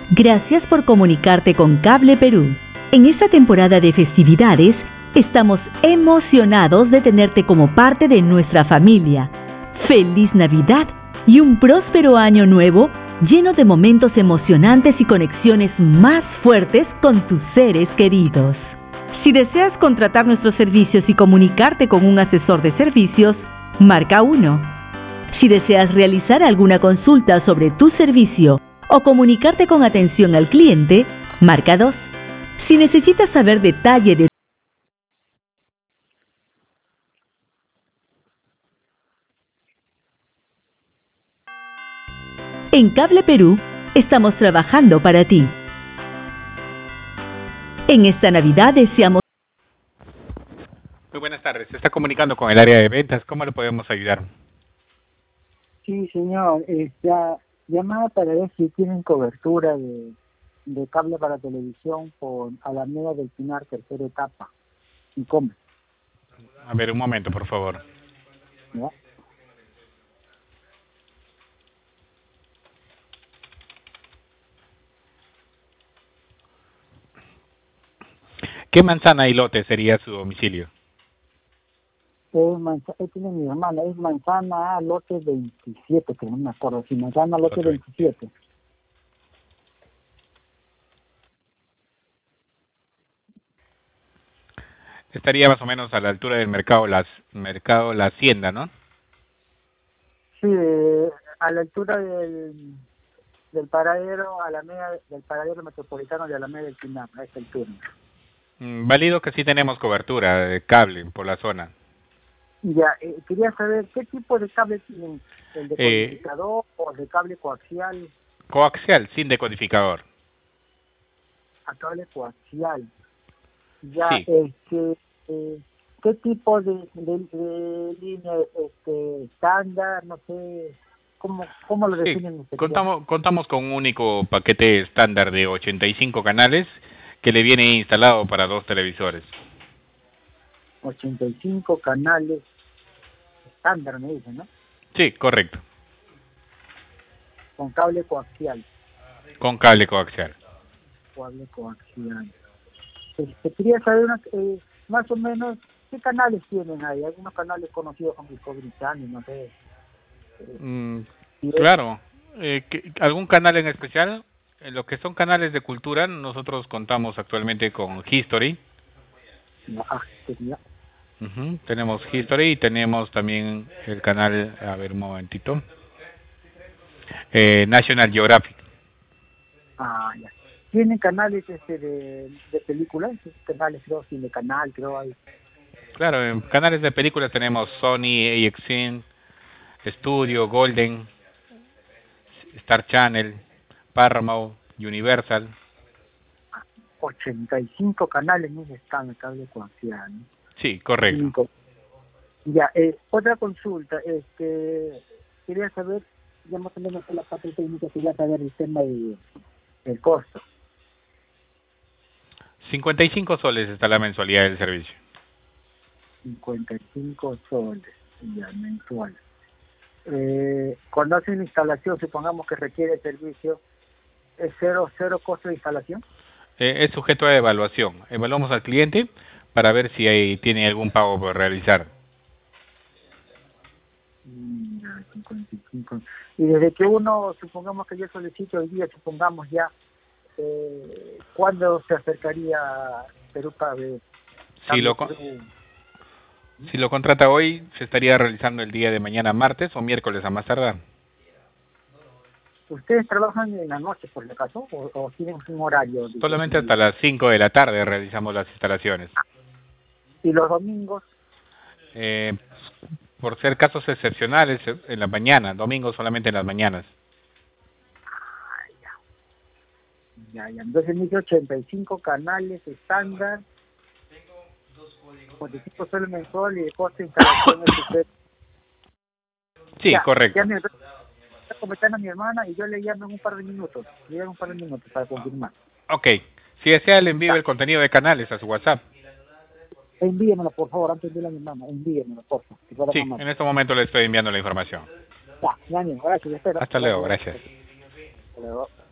Gracias por comunicarte con Cable Perú. En esta temporada de festividades, estamos emocionados de tenerte como parte de nuestra familia. ¡Feliz Navidad y un próspero año nuevo lleno de momentos emocionantes y conexiones más fuertes con tus seres queridos! Si deseas contratar nuestros servicios y comunicarte con un asesor de servicios, marca 1. Si deseas realizar alguna consulta sobre tu servicio o comunicarte con atención al cliente, marca 2. Si necesitas saber detalle de En Cable Perú, estamos trabajando para ti. En esta Navidad deseamos... Muy buenas tardes. Se está comunicando con el área de ventas. ¿Cómo le podemos ayudar? Sí, señor. Llamada para ver si tienen cobertura de cable para televisión por Alameda del Pinar, tercera etapa. ¿Y cómo? A ver, un momento, por favor. ¿Ya? ¿Qué manzana y lote sería su domicilio? Tiene mi hermana, es manzana lote 27, que no me acuerdo, si manzana lote 27. Estaría más o menos a la altura del mercado La Hacienda, ¿no? Sí, a la altura del paradero Alameda, del paradero metropolitano de Alameda del Pinar, a esa altura. Válido que sí tenemos cobertura de cable por la zona. Ya, quería saber qué tipo de cable tienen, el decodificador o el de cable coaxial. Coaxial, sin decodificador. A cable coaxial. Ya, Sí. ¿qué tipo de línea estándar? No sé, ¿cómo lo definen ustedes? Contamos con un único paquete estándar de 85 canales que le viene instalado para 2 televisores. 85 canales estándar, me dicen, ¿no? Sí, correcto. Con cable coaxial. Con cable coaxial. Cable coaxial. Quería saber más o menos qué canales tienen ahí. Algunos canales conocidos como Discovery Channel, no sé. Claro. ¿Algún canal en especial? En lo que son canales de cultura, nosotros contamos actualmente con History. Tenemos History y tenemos también el canal, a ver un momentito, National Geographic. Ya. ¿Tienen canales de películas? Canales, creo, Cinecanal, creo hay. Claro, en canales de películas tenemos Sony, AXN, Studio, Golden, Star Channel, Paramount, Universal. 85 canales no están en cable coaxial, ¿no? Sí, correcto. Ya, otra consulta, quería saber, ya más o menos en la parte técnica, quería saber el tema del costo. 55 soles está la mensualidad del servicio. 55 soles, ya, mensual. Cuando hacen instalación, supongamos que requiere servicio, ¿es cero costo de instalación? Es sujeto a evaluación. Evaluamos al cliente para ver si tiene algún pago por realizar. 55. Y desde que uno, supongamos que yo solicito hoy día, supongamos ya, ¿cuándo se acercaría Perú para ver? Si lo contrata hoy, se estaría realizando el día de mañana, martes o miércoles a más tardar. ¿Ustedes trabajan en la noche, por si acaso, o tienen un horario? Solamente hasta las 5 de la tarde realizamos las instalaciones. ¿Y los domingos? Por ser casos excepcionales, en la mañana, domingos solamente en las mañanas. Ya. Entonces, 1085 canales estándar, 45 soles mensual y de costo de instalación es Sí, ya, correcto. Ya está comentando a mi hermana y yo le llamo en un par de minutos. Para confirmar. Ok. Si desea, le envío el contenido de canales a su WhatsApp. Envíemelo, por favor, antes de la mi mamá. Envíemelo, por favor. Sí, en este momento le estoy enviando la información. Ya, gracias. Hasta luego, gracias. Hasta luego.